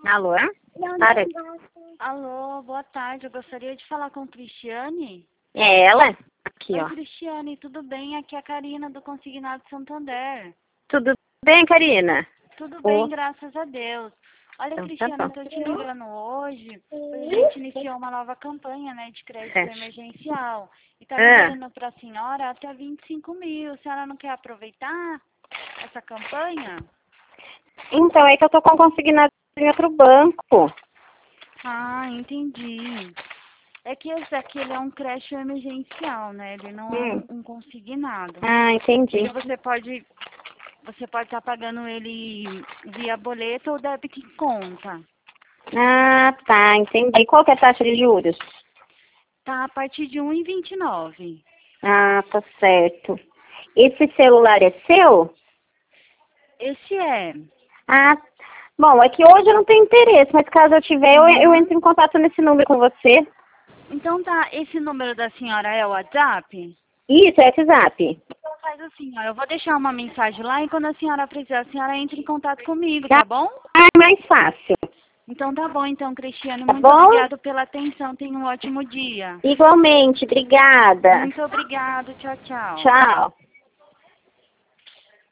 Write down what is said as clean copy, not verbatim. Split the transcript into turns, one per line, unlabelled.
Alô? Para.
Alô, boa tarde. Eu gostaria de falar com Cristiane.
É ela? Aqui,
Oi,
ó.
Cristiane, tudo bem? Aqui é a Karina do Consignado Santander.
Tudo bem, Karina?
Tudo
Ô,
bem, graças a Deus. Olha,
então tá
Cristiane, eu
bom.
tô te ligando hoje, porque a gente iniciou uma nova campanha, né, de crédito
Certo.
emergencial. E tá
Ah,
liberando para a senhora até 25 mil. A senhora não quer aproveitar essa campanha?
então, é que eu tô com consignado em outro banco.
Ah, entendi. É que esse aqui ele é um crédito emergencial, né? Ele não é
Hum.
um consignado.
Ah, entendi.
E você pode estar pagando ele via boleto ou débito em conta.
Ah, tá, entendi. Qual que é a taxa de juros?
Tá a partir de 1,29.
Ah, tá certo. Esse celular é seu?
Esse é.
Ah, bom, é que hoje eu não tenho interesse, mas caso eu tiver, eu
Uhum.
entro em contato nesse número com você.
Então tá, esse número da senhora é o WhatsApp?
Isso, é WhatsApp.
Então faz assim, ó, eu vou deixar uma mensagem lá e quando a senhora precisar, a senhora entra em contato comigo, tá bom?
Ah, é mais fácil.
Então tá bom, então, Cristiane,
Tá
muito
bom?
obrigada pela atenção, tenha um ótimo dia.
Igualmente, obrigada.
Muito obrigada, tchau, tchau.
Tchau.